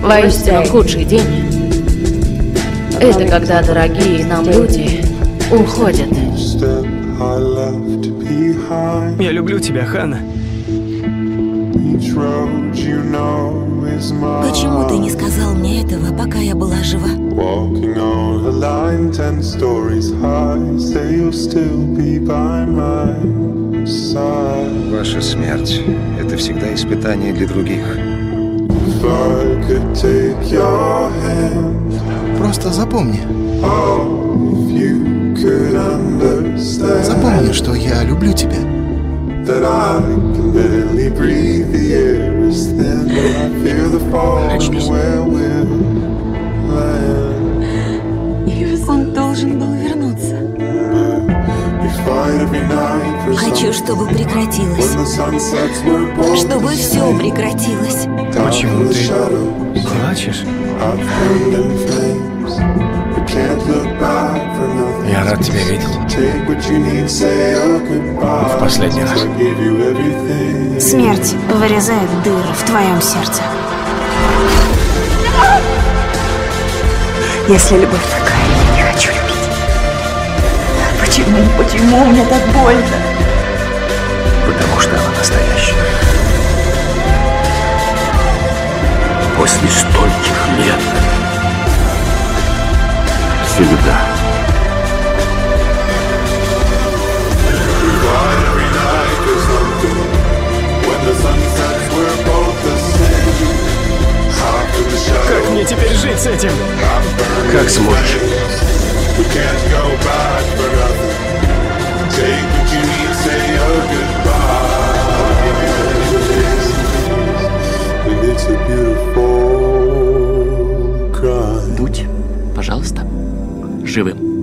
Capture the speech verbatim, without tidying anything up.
Воистину, худший день — это когда дорогие нам люди уходят. Я люблю тебя, Ханна. Почему ты не сказал мне этого, пока я была жива? Ваша смерть — это всегда испытание для других. Просто запомни. Запомни, что я люблю тебя. Очнись. Он должен был вернуться. Хочу, чтобы прекратилось. Чтобы все прекратилось. Почему ты плачешь? Я рад тебя видеть. В последний раз. Смерть вырезает дыры в твоем сердце. Если любовь такая, я не хочу любить. Почему, почему мне так больно? Потому что она настоящая. После стольких лет. Всегда. Как мне теперь жить с этим? Как сможешь. Будь, пожалуйста, живым.